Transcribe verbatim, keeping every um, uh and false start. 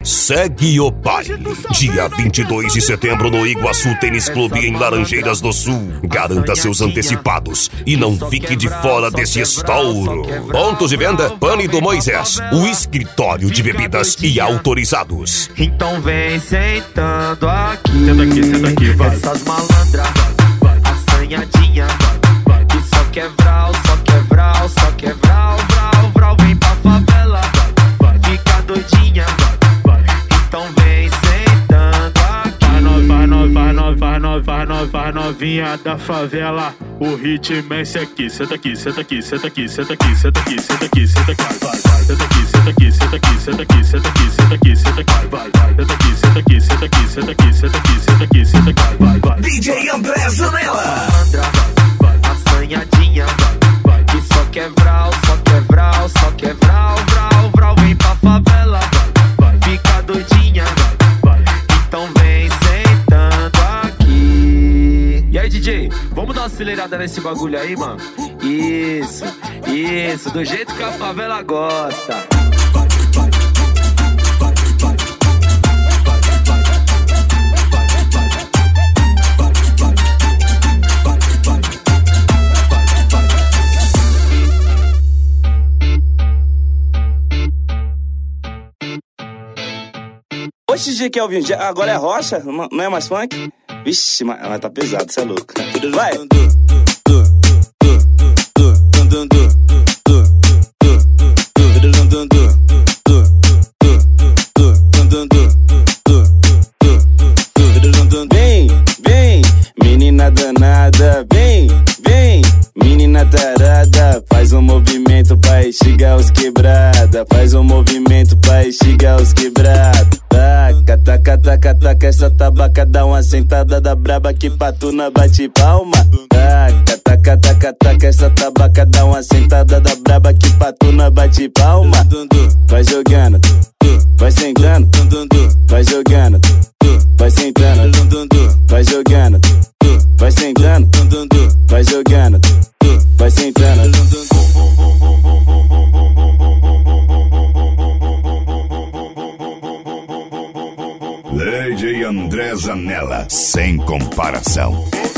Segue o baile. Dia vinte e dois de setembro no Iguaçu Tênis Clube em Laranjeiras do Sul. Garanta seus antecipados e não fique de fora desse estouro. Pontos de venda: Pane do Moisés, o escritório de bebidas e autorizados. Então vem sentando aqui. Senta aqui, senta aqui, vai. Essas malandras, assanhadinha, que só quer vral, só quer vral, só quer vral, vral, vral. Vem pra favela, fica doidinha. Então vem sentando aqui. Vai no, vai no, vai no, vai no, vai no, vai novinha da favela. O ritmo é esse aqui. Senta aqui, senta aqui, senta aqui, senta aqui, senta aqui, senta aqui, senta aqui, vai, vai. Senta aqui, senta aqui, senta aqui, senta aqui, senta aqui, senta aqui, senta aqui, vai, vai. Senta aqui, senta aqui, senta aqui, senta aqui, senta aqui, senta aqui, senta aqui, vai, vai. D J André Zanella. Assanhadinha, que só quer vral, só quer vral, só quer vral, vral, vral. Vem pra favela, fica doidinha. Então vem sentando aqui. E aí, D J, vamos dar uma acelerada nesse bagulho aí, mano? Isso, isso, do jeito que a favela gosta. Oxe, D J Kelvin, agora é rocha? Não é mais funk? Vixe, mas, mas tá pesado, cê é louco. Vai! Vem, vem, menina danada. Vem, vem, menina tarada. Faz um movimento pra instigar os quebrada. Faz um movimento pra instigar os quebrada. Taca, taca, taca, taca, essa tabaca dá uma sentada da braba que patuna bate palma. Taca, taca, taca, taca, essa tabaca dá uma sentada da braba que patuna bate palma. Vai jogando, vai sentando, vai jogando, vai sentando, vai jogando, vai sentando, vai jogando, vai sentando. D J André Zanella, sem comparação.